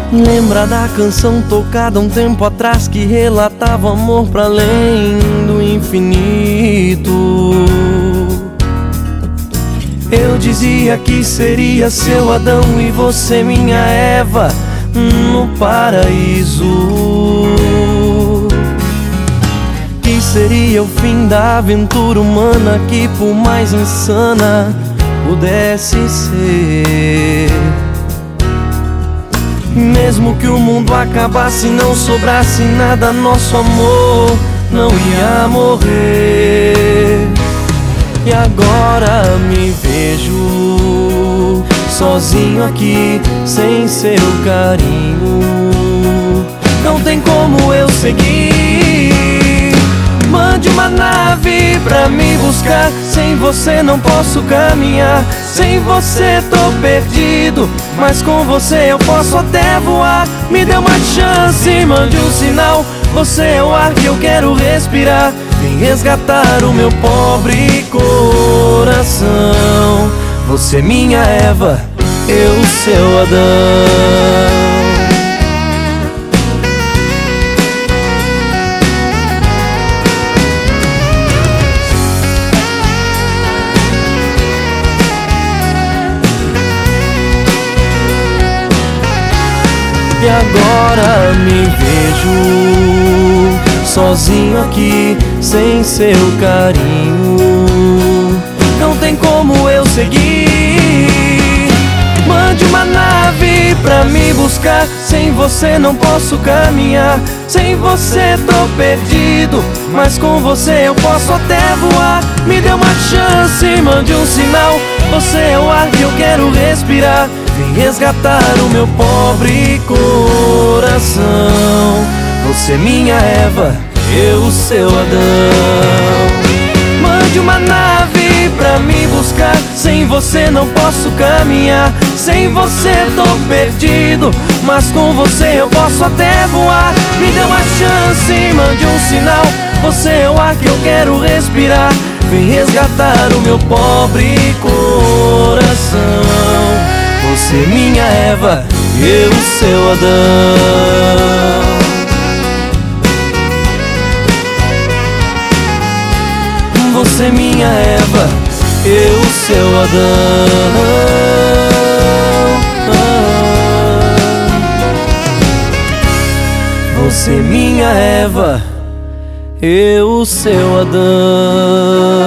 Lembra da canção tocada um tempo atrás que relatava amor pra além do infinito? Eu dizia que seria seu Adão e você minha Eva no paraíso, que seria o fim da aventura humana que por mais insana pudesse ser. Mesmo que o mundo acabasse e não sobrasse nada, nosso amor não ia morrer. E agora me vejo sozinho aqui, sem seu carinho. Não tem como eu seguir. Mande uma nave pra me buscar. Sem você não posso caminhar. Sem você tô perdido, mas com você eu posso até voar. Me dê uma chance, mande um sinal. Você é o ar que eu quero respirar. Vem resgatar o meu pobre coração. Você minha Eva, eu seu Adão. E agora me vejo sozinho aqui, sem seu carinho. Não tem como eu seguir. Mande uma nave pra me buscar. Sem você não posso caminhar. Sem você tô perdido, mas com você eu posso até voar. Me dê uma chance, mande um sinal. Você é o ar que eu quero respirar. Vem resgatar o meu pobre coração. Você minha Eva, eu seu Adão. Mande uma nave pra me buscar. Sem você não posso caminhar. Sem você tô perdido, mas com você eu posso até voar. Me dê uma chance, mande um sinal. Você é o ar que eu quero respirar. Vem resgatar o meu pobre coração. Você minha Eva, eu seu Adão. Você minha Eva, eu seu Adão. Você minha Eva, eu seu Adão.